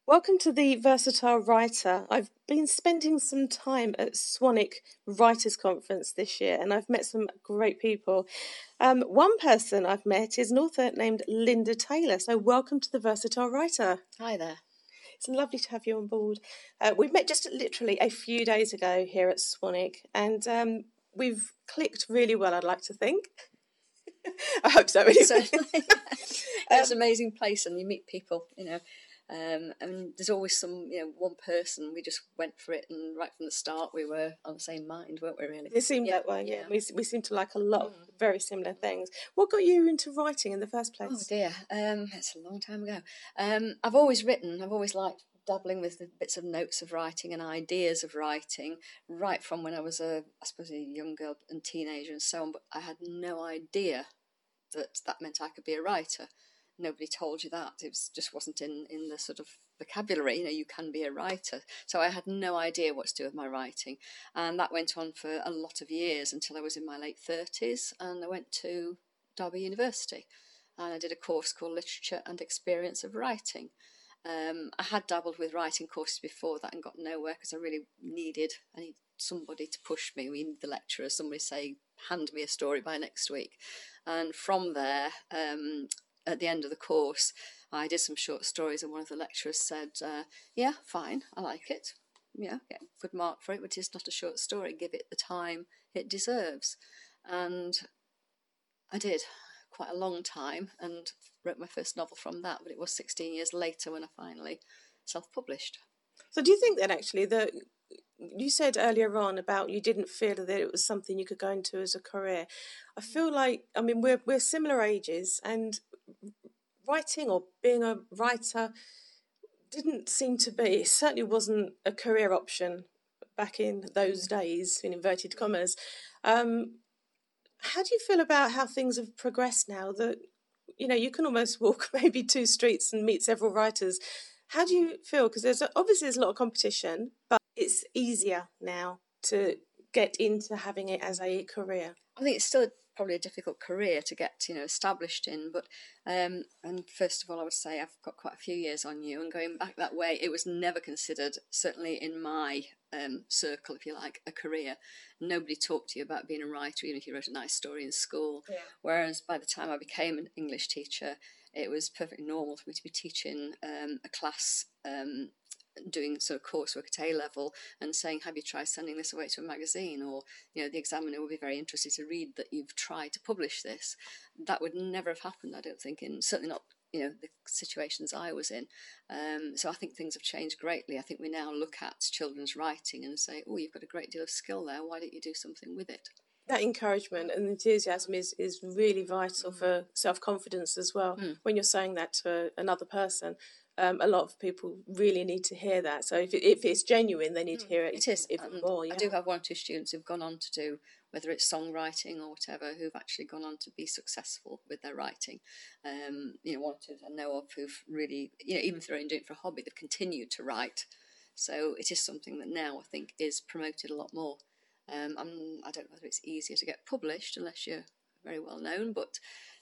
Welcome to the Versatile Writer. I've been spending some time at Swanwick Writers' Conference this year and I've met some great people. One person I've met is an author named Linda Taylor. So welcome to the Versatile Writer. Hi there. It's lovely to have you on board. We met just literally a few days ago here at Swanwick and we've clicked really well, I'd like to think. I hope so. Anyway. Certainly. It's an amazing place and you meet people, and there's always one person. We just went for it, and right from the start, we were on the same mind, weren't we? Really, it seemed that way. Yeah, we seem to like a lot of very similar things. What got you into writing in the first place? Oh dear, it's a long time ago. I've always written. I've always liked dabbling with the bits of notes of writing and ideas of writing, right from when I was I suppose a young girl and teenager and so on. But I had no idea that meant I could be a writer. Nobody told you that. It just wasn't in the sort of vocabulary. You can be a writer. So I had no idea what to do with my writing. And that went on for a lot of years until I was in my late 30s and I went to Derby University and I did a course called Literature and Experience of Writing. I had dabbled with writing courses before that and got nowhere because I need somebody to push me. We need the lecturer, somebody say, hand me a story by next week. And from there, at the end of the course, I did some short stories and one of the lecturers said, yeah, fine, I like it. Yeah, get a good mark for it, but it's not a short story. Give it the time it deserves. And I did quite a long time and wrote my first novel from that, but it was 16 years later when I finally self-published. So do you think that actually you said earlier on about you didn't feel that it was something you could go into as a career. I feel like, we're similar ages and writing or being a writer didn't seem to be, it certainly wasn't a career option back in those days, in inverted commas. How do you feel about how things have progressed now that, you can almost walk maybe 2 streets and meet several writers? How do you feel? Because there's a lot of competition, but it's easier now to get into having it as a career. I think it's still probably a difficult career to get established in, but and first of all I would say I've got quite a few years on you, and going back that way it was never considered, certainly in my circle if you like, a career. Nobody talked to you about being a writer even if you wrote a nice story in school. Whereas by the time I became an English teacher it was perfectly normal for me to be teaching a class doing sort of coursework at A-level and saying, have you tried sending this away to a magazine? Or, the examiner will be very interested to read that you've tried to publish this. That would never have happened, I don't think, and certainly not, the situations I was in. So I think things have changed greatly. I think we now look at children's writing and say, oh, you've got a great deal of skill there. Why don't you do something with it? That encouragement and enthusiasm is really vital for self-confidence as well. When you're saying that to another person, a lot of people really need to hear that. So if it's genuine, they need to hear it. It is even more. Yeah. I do have 1 or 2 students who've gone on to do, whether it's songwriting or whatever, who've actually gone on to be successful with their writing. 1 or 2 I know of who've really, even if they're only doing it for a hobby, they've continued to write. So it is something that now I think is promoted a lot more. I don't know whether it's easier to get published unless you're very well known, but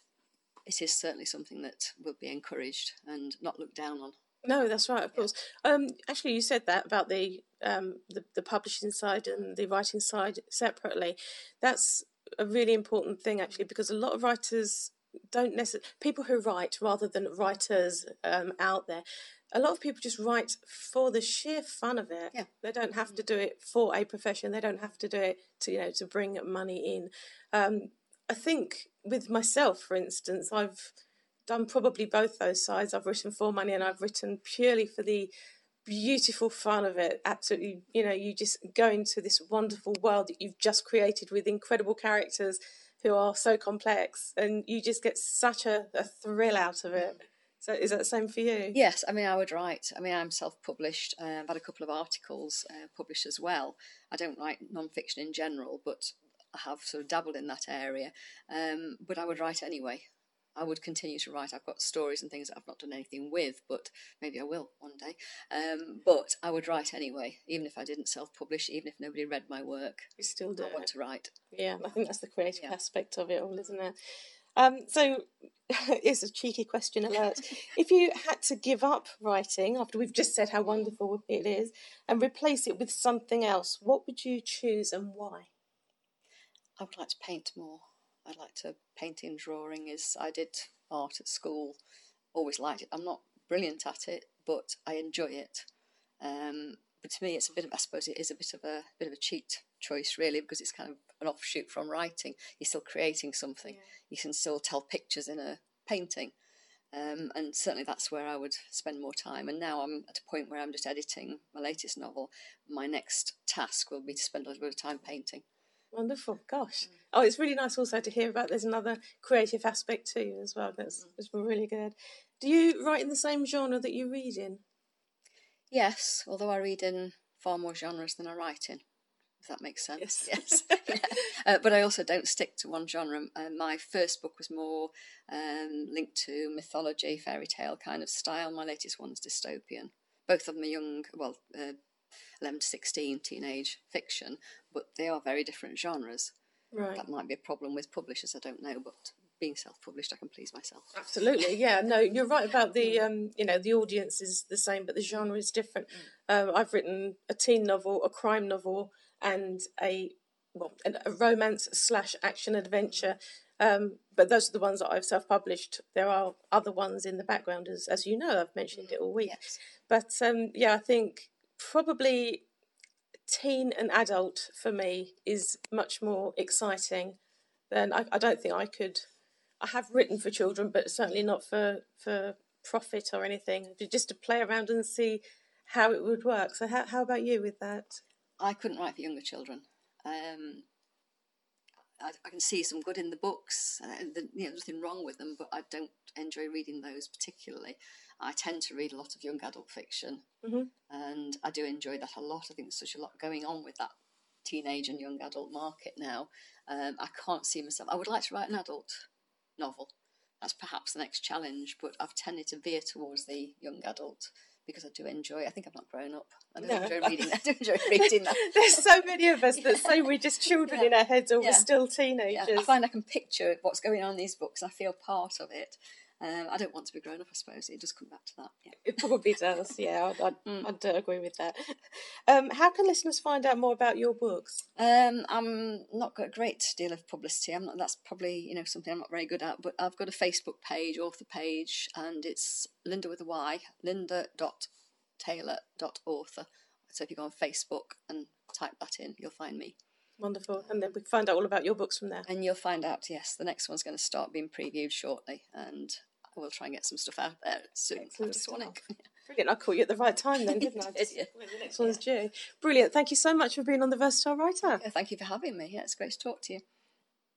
it is certainly something that will be encouraged and not looked down on. No, that's right, of course. Actually, you said that about the publishing side and the writing side separately. That's a really important thing, actually, because a lot of writers don't necessarily, people who write rather than writers out there, a lot of people just write for the sheer fun of it. Yeah. They don't have to do it for a profession. They don't have to do it to bring money in. I think with myself, for instance, I've done probably both those sides. I've written for money and I've written purely for the beautiful fun of it. Absolutely, you just go into this wonderful world that you've just created with incredible characters who are so complex, and you just get such a thrill out of it. So is that the same for you? Yes, I would write. I'm self-published. I've had a couple of articles published as well. I don't write non-fiction in general, but I have sort of dabbled in that area. But I would write anyway. I would continue to write. I've got stories and things that I've not done anything with, but maybe I will one day. But I would write anyway, even if I didn't self-publish, even if nobody read my work. You still do. I want to write. Yeah, I think that's the creative aspect of it all, isn't it? So it's a cheeky question alert. If you had to give up writing after we've just said how wonderful it is and replace it with something else, what would you choose and why? I would like to paint more. I'd like to painting, drawing. I did art at school, always liked it. I'm not brilliant at it, but I enjoy it. But to me, it's a bit of, I suppose it is a bit of a cheat choice, really, because it's kind of an offshoot from writing. You're still creating something. Yeah. You can still tell pictures in a painting. And certainly that's where I would spend more time. And now I'm at a point where I'm just editing my latest novel. My next task will be to spend a little bit of time painting. Wonderful, gosh. Oh, it's really nice also to hear about there's another creative aspect to you as well. That's really good. Do you write in the same genre that you read in? Yes, although I read in far more genres than I write in, if that makes sense. Yes. Yeah. But I also don't stick to one genre. My first book was more linked to mythology, fairy tale kind of style. My latest one's dystopian. Both of them are young, 11 to 16 teenage fiction, but they are very different genres. Right. That might be a problem with publishers, I don't know, but being self-published, I can please myself. Absolutely, yeah. No, you're right about the, the audience is the same, but the genre is different. I've written a teen novel, a crime novel, and a romance / action adventure. But those are the ones that I've self-published. There are other ones in the background, as you know, I've mentioned it all week. Yes. But I think probably teen and adult for me is much more exciting than I don't think I could. I have written for children, but certainly not for profit or anything. Just to play around and see how it would work. So how about you with that? I couldn't write for younger children. I can see some good in the books. Nothing wrong with them, but I don't enjoy reading those particularly. I tend to read a lot of young adult fiction, and I do enjoy that a lot. I think there's such a lot going on with that teenage and young adult market now. I can't see myself. I would like to write an adult novel. That's perhaps the next challenge, but I've tended to veer towards the young adult because I do enjoy. I think I've not grown up. I do enjoy reading that. I do enjoy reading that. There's so many of us that say we're just children in our heads, or we're still teenagers. I find I can picture what's going on in these books. I feel part of it. I don't want to be grown up, I suppose. It does come back to that. Yeah. It probably does, yeah. I'd agree with that. How can listeners find out more about your books? I'm not got a great deal of publicity. That's probably something I'm not very good at. But I've got a Facebook page, author page, and it's Linda with a Y, linda.taylor.author. So if you go on Facebook and type that in, you'll find me. Wonderful. And then we can find out all about your books from there. And you'll find out, yes, the next one's going to start being previewed shortly, and we'll try and get some stuff out there soon after Swanwick. Brilliant. I caught you at the right time then, didn't I? Yeah. When the next one's due. Brilliant. Thank you so much for being on The Versatile Writer. Yeah, thank you for having me. Yeah, it's great to talk to you.